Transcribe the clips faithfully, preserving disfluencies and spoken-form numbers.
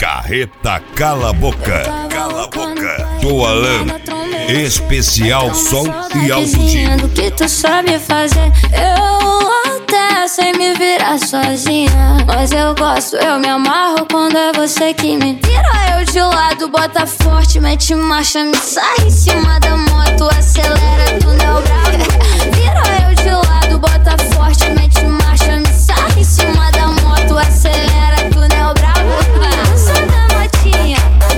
Carreta Cala a Boca. Cala a Boca. Do Alan. Especial som e autogiro. Que tu sabe fazer, eu até sei me virar sozinha. Mas eu gosto, eu me amarro quando é você que me vira eu de lado, bota forte, mete marcha, me sai em cima da moto, acelera, tu não é o bravo. Vira eu de lado, bota forte, mete marcha, me sai em cima da moto, acelera, tu não é o bravo. Eu sou da motinha,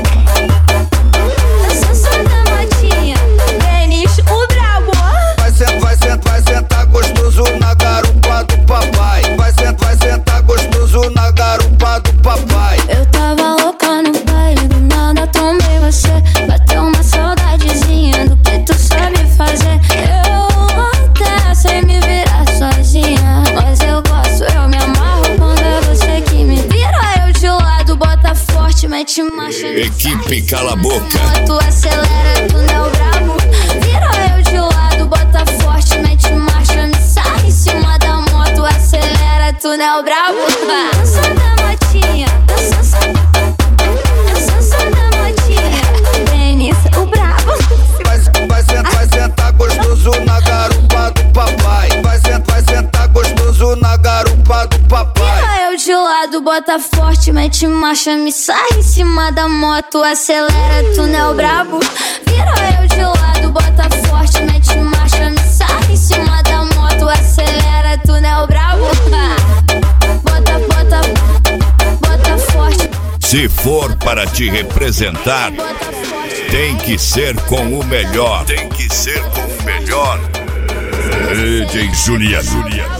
eu sou só da motinha. Denis, o brabo. Vai sentar, vai sentar, vai sentar gostoso na garupa do papai. Vai sentar, vai sentar gostoso na garupa do papai. Eu tava louca no baile, do nada trombei você. Bateu uma saudadezinha do que tu sabe fazer. Eu até sei me virar sozinha, mas eu gosto, eu me amarro quando é você que me vira eu de lado, bota forte, mete marcha. Equipe Cala a Boca. Tu acelera, tu não é o brabo. Vira eu de lado, bota forte, mete marcha, me sai em cima da moto, acelera, tu não é o brabo. Eu sou da motinha, eu sou só, eu sou só da motinha. Denis, o brabo. Vai, vai sentar, vai sentar gostoso na garupa do papai. Vai sentar, vai sentar gostoso na garupa do papai. Vira eu de lado, bota forte, mete marcha, me sai em cima da moto, acelera, tu não é o brabo. Vira eu de lado, bota forte, mete marcha, me sai em cima da moto, acelera, tu não é o brabo. Bota, bota, bota forte. Se for para te representar, tem que ser com o melhor. Tem que ser com o melhor. D J Juliano.